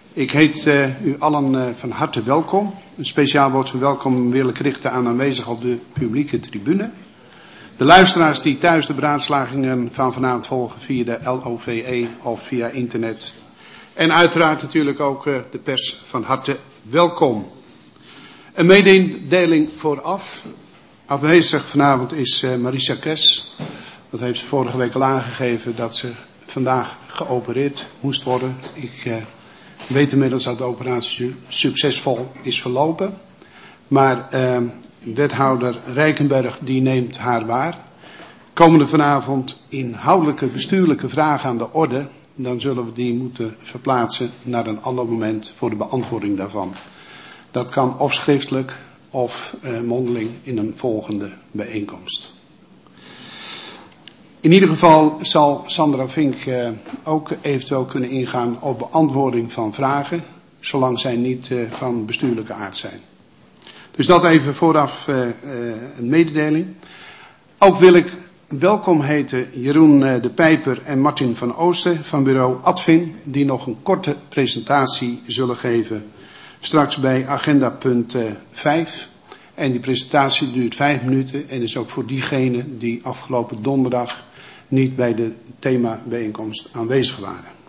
Ik heet u allen van harte welkom. Een speciaal woord van welkom wil ik richten aan aanwezigen op de publieke tribune. De luisteraars die thuis de beraadslagingen van vanavond volgen via de LOVE of via internet. En uiteraard natuurlijk ook de pers van harte welkom. Een mededeling vooraf. Afwezig vanavond is Marisa Kes. Dat heeft ze vorige week al aangegeven dat ze vandaag geopereerd moest worden. Ik weet inmiddels dat de operatie succesvol is verlopen. Maar wethouder Rijkenberg die neemt haar waar. Komende vanavond inhoudelijke bestuurlijke vragen aan de orde. Dan zullen we die moeten verplaatsen naar een ander moment voor de beantwoording daarvan. Dat kan of schriftelijk of mondeling in een volgende bijeenkomst. In ieder geval zal Sandra Vink ook eventueel kunnen ingaan op beantwoording van vragen, zolang zij niet van bestuurlijke aard zijn. Dus dat even vooraf een mededeling. Ook wil ik welkom heten Jeroen de Pijper en Martin van Oosten van bureau Advin, die nog een korte presentatie zullen geven straks bij agenda punt 5. En die presentatie duurt 5 minuten en is ook voor diegenen die afgelopen donderdag niet bij de themabijeenkomst aanwezig waren.